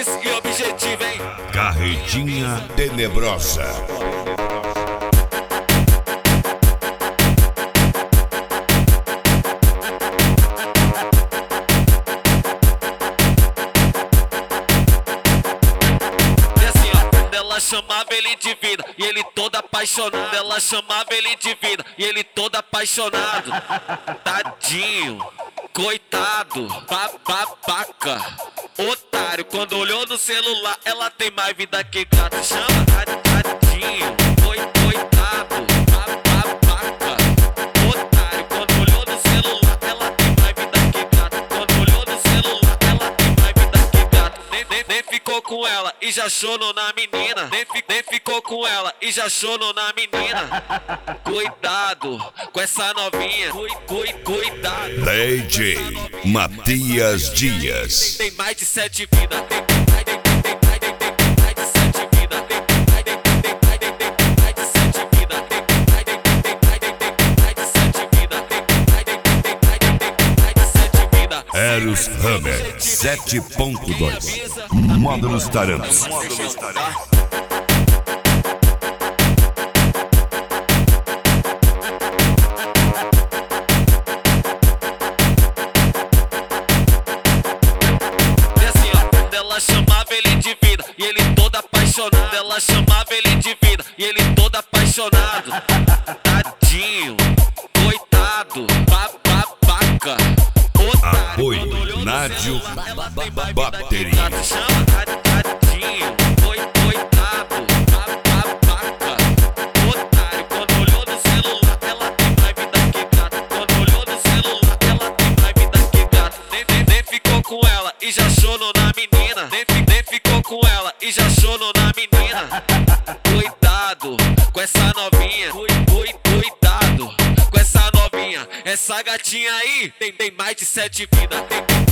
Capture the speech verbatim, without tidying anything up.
Nesse objetivo, hein? Carretinha Tenebrosa. Ela chamava ele de vida e ele todo apaixonado. Ela chamava ele de vida e ele todo apaixonado. Tadinho, coitado, babaca, otário. Quando olhou no celular, ela tem mais vida que gato. Chama tadinho, coitado, babaca, otário. Quando olhou no celular, ela tem mais vida que gato. Quando olhou no celular, ela tem mais vida que gato. Nem, nem, nem ficou com ela e já chonou na menina. Nem, fi, nem ficou com ela e já chonou na menina. Cuidado com essa novinha. Cui, cui, cuidado. D J Matias Dias. Tem mais de sete vidas. Tem, tem, tem, tem, tem, tem, tem, tem mais de sete vidas. Tem, tem, tem, tem, tem, tem, tem, tem mais de sete vidas. Tem, tem, tem, tem, tem, tem, tem, tem mais de sete vidas. Tem, tem, tem, tem, tem, tem, tem mais de sete vidas. Eros Hammer sete ponto dois. Módulos Tarantos. Módulos Tarantos. Ela chamava ele de vida e ele todo apaixonado. Ela chamava ele de vida e ele todo apaixonado. Tadinho, coitado, babaca, otário. Apoio Nádio Bateria. Chama tadinho, coitado, babaca, otário. Quando olhou no celular, ela tem mais vida que gato. Quando olhou no celular, ela tem mais vida que gato. Nem, nem, nem ficou com ela e já chonou na menina. Nem, nem ficou com ela e já chonou na menina. Cuidado com essa novinha. Cui, cui, cuidado com essa novinha. Essa gatinha aí tem, tem mais de sete vidas. Tem,